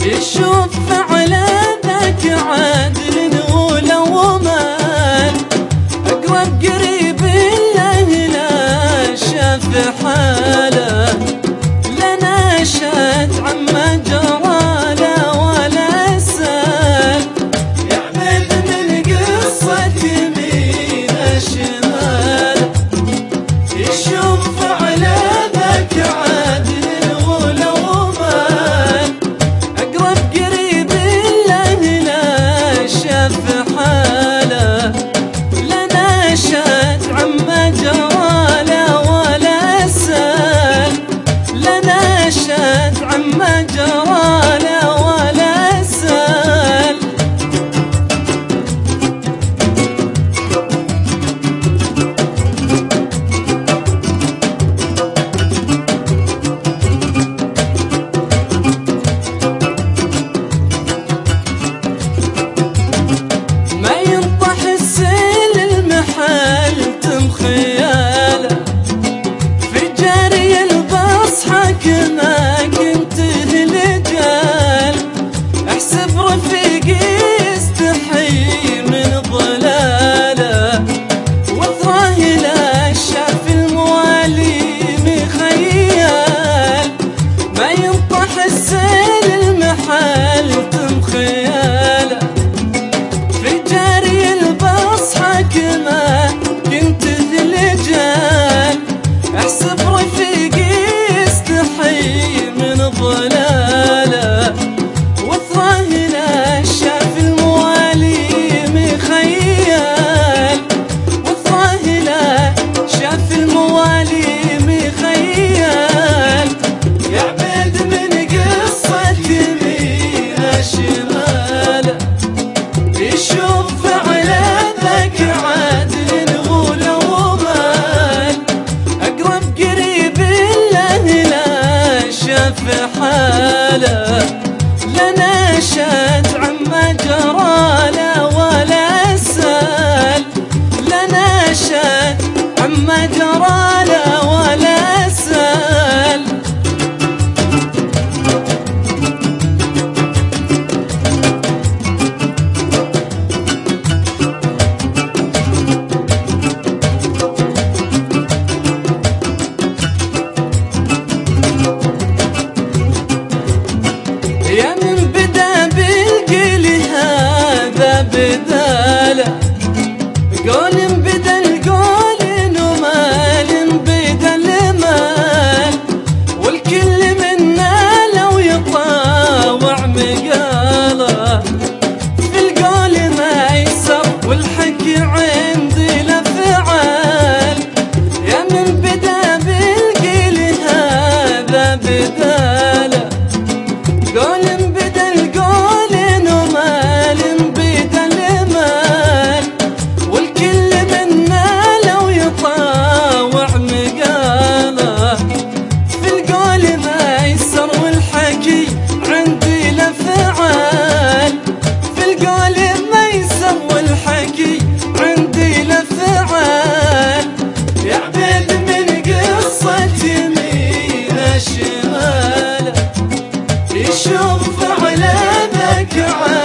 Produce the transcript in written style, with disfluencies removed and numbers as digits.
يشوف فعل ذاك عادل ولو مال أقرب قريب له لا شاف حاله لنا شات عما جرى له ولا سال يعبد من قصة يمين شمال يشوف فعل ذاك عادل ولو مال أقرب قريب له لا شاف حاله لنا شات عما جرى له ولا سال لنا شات عما جرى له ولا سال ما ينطح السيل المحل تم خياله في جاري البصحك ما كنت هلجال احسب رفيقي يستحي من ضلاله وثراه لا شاف الموالي مخيال ما ينطح السيل المحل تم خياله في جاري البصحك ما كنت ذلجال احسب رفيقي يستحي من ضلاله وثراه لا شاف الموالي مخيال وثراه لا شاف الموالي مخيال يعبد من قصة يمين شماله يشوف فعل ذاك عادل ولو مال أقرب قريب له لا شاف حاله لنا شات عما جرى له ولا سال لنا شات عما جرى له ولا سال يا من بدا بالقيل هذا بداله قول بدا القول ومال بدا المال والكل منا لو يطاوع مقاله في القول ما يسر والحكي عندي لفعال يا من بدا بالقيل هذا بداله قول بدا القول ومال بدا المال والكل منا لو يطاوع مقاله في القول ما يسر والحكي عندي لفعال في القول ما يسر والحكي عندي لفعال يعبد من قصة يمين شماله يشوف فعل ذاك